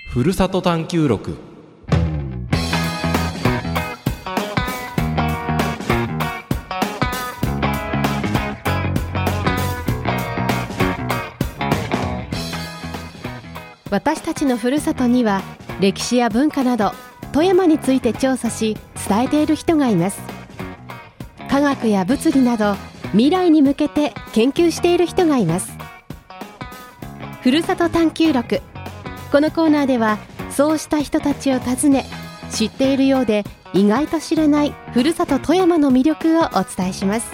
ふるさと探求録。 私たちのふるさとには歴史や文化など富山について調査し伝えている人がいます。科学や物理など未来に向けて研究している人がいます。ふるさと探求録。このコーナーではそうした人たちを訪ね、知っているようで意外と知らないふるさと富山の魅力をお伝えします。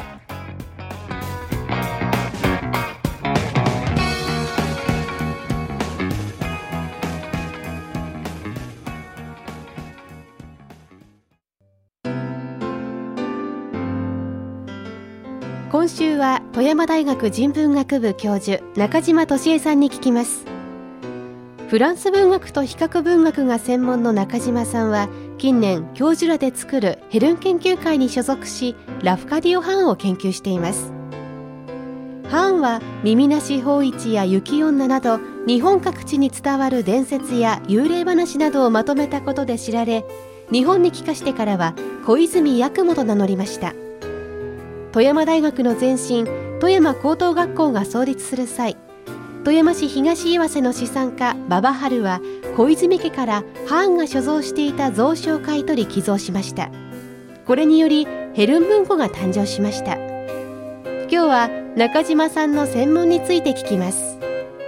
今週は富山大学人文学部教授中島俊恵さんに聞きます。フランス文学と比較文学が専門の中島さんは近年教授らで作るヘルン研究会に所属し、ラフカディオ・ハーンを研究しています。ハーンは耳なし芳一や雪女など日本各地に伝わる伝説や幽霊話などをまとめたことで知られ、日本に帰化してからは小泉八雲と名乗りました。富山大学の前身富山高等学校が創立する際、富山市東岩瀬の資産家馬場春は小泉家からハーンが所蔵していた蔵書を買い取り寄贈しました。これによりヘルン文庫が誕生しました。今日は中島さんの専門について聞きます。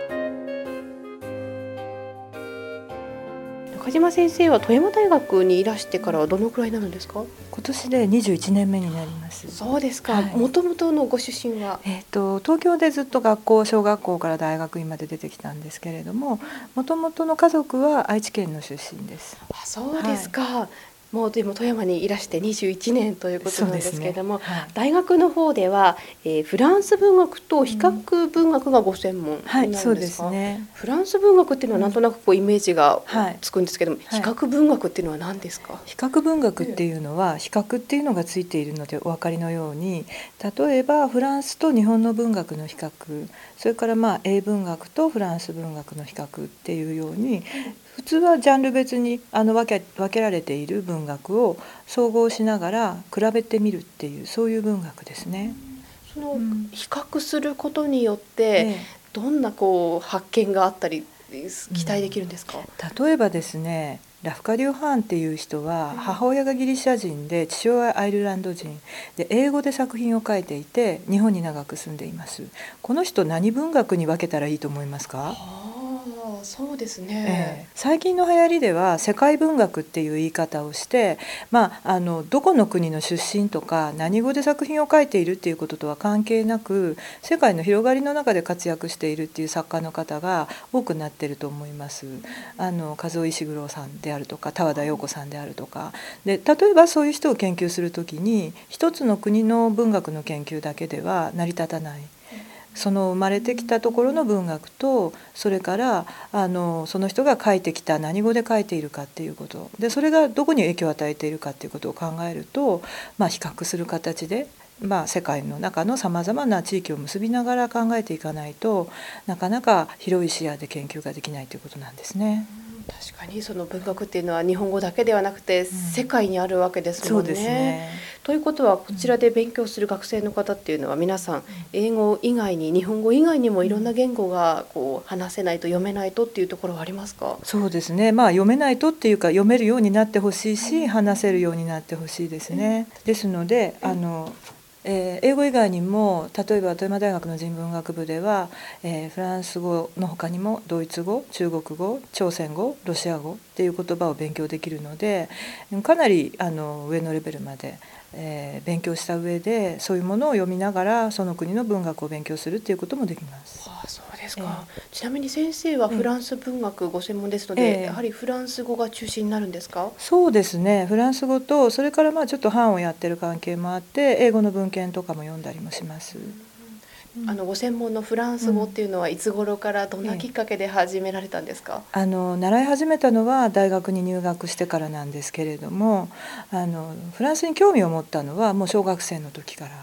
中島先生は富山大学にいらしてからはどのくらいになるんですか？ 今年で21年目になります。 そうですか。もともとのご出身は、 東京でずっと小学校から大学院まで出てきたんですけれども、もともとの家族は愛知県の出身です。 あ、そうですか。もうでも富山にいらして21年ということなんですけれども、大学の方では、フランス文学と比較文学がご専門になるんですか？ そうですね。 フランス文学っていうのはなんとなくイメージがつくんですけども、比較文学っていうのは何ですか？ 比較文学っていうのは、比較っていうのがついているのでお分かりのように、例えばフランスと日本の文学の比較、それから英文学とフランス文学の比較っていうように、普通はジャンル別に分けられている文学を総合しながら比べてみるっていう、そういう文学ですね。 その比較することによってどんな発見があったり期待できるんですか？ 例えばですね、ラフカディオ・ハーンっていう人は母親がギリシャ人で父親はアイルランド人で、英語で作品を書いていて日本に長く住んでいます。この人何文学に分けたらいいと思いますか？ そうですね、 最近の流行りでは世界文学っていう言い方をして、どこの国の出身とか何語で作品を書いているっていうこととは関係なく、世界の広がりの中で活躍しているっていう作家の方が多くなっていると思います。和尾石黒さんであるとか田和田陽子さんであるとかで、例えばそういう人を研究するときに一つの国の文学の研究だけでは成り立たない。その生まれてきたところの文学と、それからその人が書いてきた何語で書いているかっていうことで、それがどこに影響を与えているかっていうことを考えると、比較する形で、世界の中のさまざまな地域を結びながら考えていかないと、なかなか広い視野で研究ができないということなんですね。 確かにその文学っていうのは日本語だけではなくて世界にあるわけですもんね。 そうですね。 ということはこちらで勉強する学生の方っていうのは皆さん英語以外に日本語以外にもいろんな言語が話せないと読めないとっていうところはありますか？ そうですね、読めないとっていうか読めるようになってほしいし、話せるようになってほしいですね。ですので英語以外にも、例えば富山大学の人文学部では、フランス語の他にもドイツ語、中国語、朝鮮語、ロシア語っていう言葉を勉強できるので、かなり上のレベルまで、勉強した上でそういうものを読みながらその国の文学を勉強するっていうこともできます。 そうですか。ちなみに先生はフランス文学ご専門ですので、やはりフランス語が中心になるんですか？ そうですね、フランス語と、それからちょっと版をやってる関係もあって英語の文献とかも読んだりもします。 ご専門のフランス語っていうのはいつ頃からどんなきっかけで始められたんですか？ 習い始めたのは大学に入学してからなんですけれども、フランスに興味を持ったのはもう小学生の時から。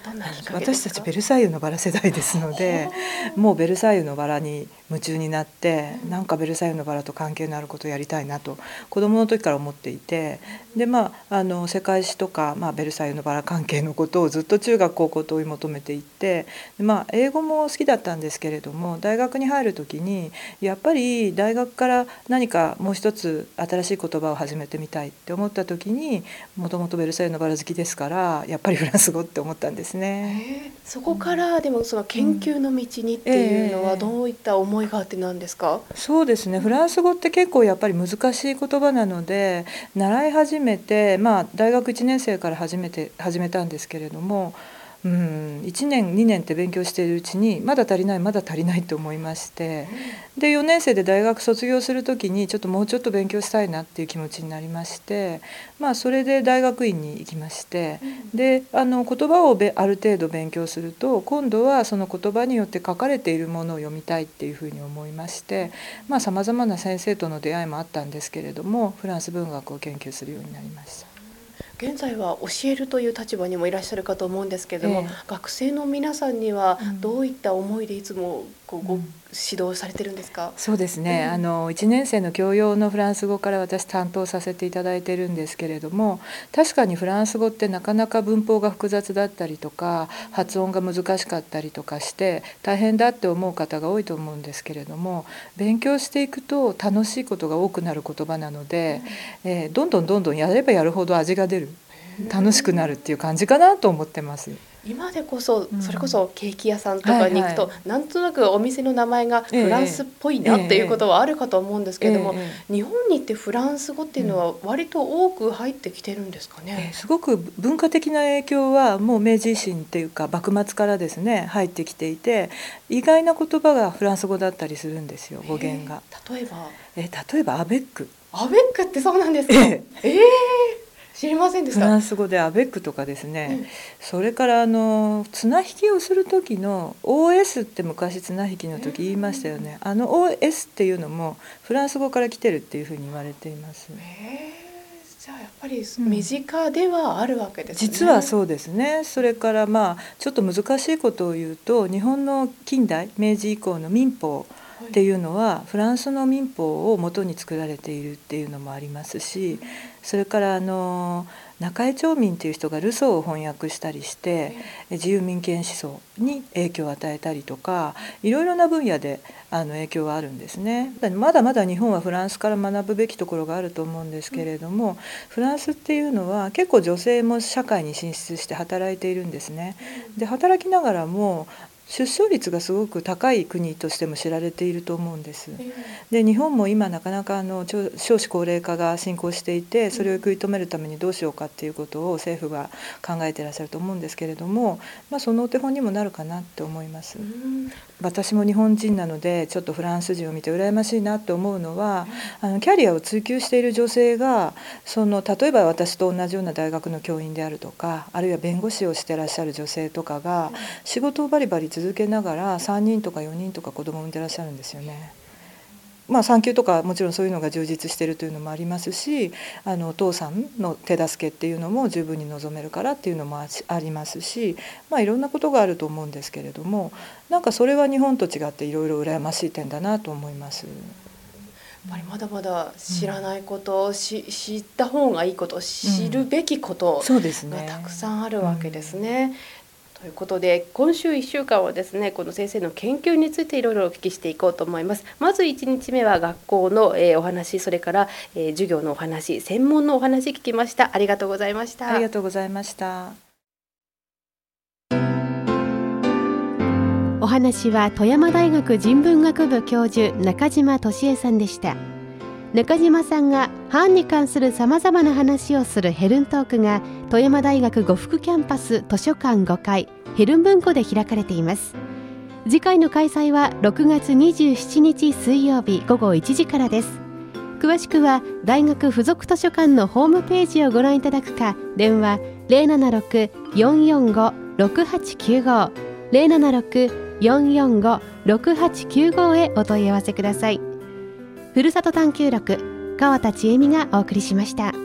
どんなきっかけですか？ 私たちベルサイユのバラ世代ですので、もうベルサイユのバラに夢中になって、なんかベルサイユのバラと関係のあることをやりたいなと子供の時から思っていて、で世界史とか、ベルサイユのバラ関係のことをずっと中学高校と追い求めていって、で英語も好きだったんですけれども、大学に入る時にやっぱり大学から何かもう一つ新しい言葉を始めてみたいって思った時に、もともとベルサイユのバラ好きですからやっぱりフランス語って思ったんですね。 そこからでもその研究の道にっていうのはどういった思いがあってなんですか？ そうですね、フランス語って結構やっぱり難しい言葉なので習い始めて、大学1年生から始めたんですけれども、1年2年って勉強しているうちにまだ足りないと思いまして、で4年生で大学卒業する時にもうちょっと勉強したいなっていう気持ちになりまして、それで大学院に行きまして、で言葉をある程度勉強すると、今度はその言葉によって書かれているものを読みたいっていうふうに思いまして、さまざまな先生との出会いもあったんですけれども、フランス文学を研究するようになりました。 現在は教えるという立場にもいらっしゃるかと思うんですけれども、学生の皆さんにはどういった思いでいつもご指導されてるんですか？ そうですね、1年生の教養のフランス語から私担当させていただいてるんですけれども、確かにフランス語ってなかなか文法が複雑だったりとか発音が難しかったりとかして大変だって思う方が多いと思うんですけれども、勉強していくと楽しいことが多くなる言葉なので、どんどんやればやるほど味が出る、楽しくなるっていう感じかなと思ってます。 今でこそそれこそケーキ屋さんとかに行くと、なんとなくお店の名前がフランスっぽいなっていうことはあるかと思うんですけれども、日本に行ってフランス語っていうのは割と多く入ってきてるんですかね？ すごく文化的な影響はもう明治維新っていうか幕末からですね入ってきていて、意外な言葉がフランス語だったりするんですよ、語源が。例えばアベックってそうなんですか？知りませんでした。 フランス語でアベックとかですね、それから綱引きをする時の OS って昔綱引きの時言いましたよね。OS っていうのもフランス語から来てるっていうふうに言われています。 じゃあやっぱり身近ではあるわけですね。 実はそうですね。それからちょっと難しいことを言うと、日本の近代明治以降の民法っていうのはフランスの民法を元に作られているっていうのもありますし、それから中江町民っていう人がルソーを翻訳したりして自由民権思想に影響を与えたりとか、いろいろな分野で影響はあるんですね。まだまだ日本はフランスから学ぶべきところがあると思うんですけれども、フランスっていうのは結構女性も社会に進出して働いているんですね。で働きながらも出生率がすごく高い国としても知られていると思うんです。で日本も今なかなか少子高齢化が進行していて、それを食い止めるためにどうしようかっていうことを政府が考えていらっしゃると思うんですけれども、そのお手本にもなるかなって思います。私も日本人なのでちょっとフランス人を見て羨ましいなって思うのは、キャリアを追求している女性が例えば私と同じような大学の教員であるとか、あるいは弁護士をしてらっしゃる女性とかが仕事をバリバリ続けながら3人とか4人とか子供を産んでらっしゃるんですよね。産休とかもちろんそういうのが充実しているというのもありますし、お父さんの手助けっていうのも十分に望めるからっていうのもありますし、いろんなことがあると思うんですけれども、なんかそれは日本と違っていろいろ羨ましい点だなと思います。 やっぱりまだまだ知らないこと、知った方がいいこと、知るべきことがたくさんあるわけですね。ということで今週1週間はですね、この先生の研究についていろいろお聞きしていこうと思います。まず1日目は学校のお話、それから授業のお話、専門のお話聞きました。ありがとうございました。 ありがとうございました。 お話は富山大学人文学部教授中島俊恵さんでした。中島さんが藩に関するさまざまな話をするヘルントークが富山大学呉服キャンパス図書館5階ヘルン文庫で開かれています。次回の開催は6月27日水曜日午後1時からです。詳しくは大学附属図書館のホームページをご覧いただくか、電話 076-445-6895 076-445-6895 へお問い合わせください。ふるさと探求録、川田千恵美がお送りしました。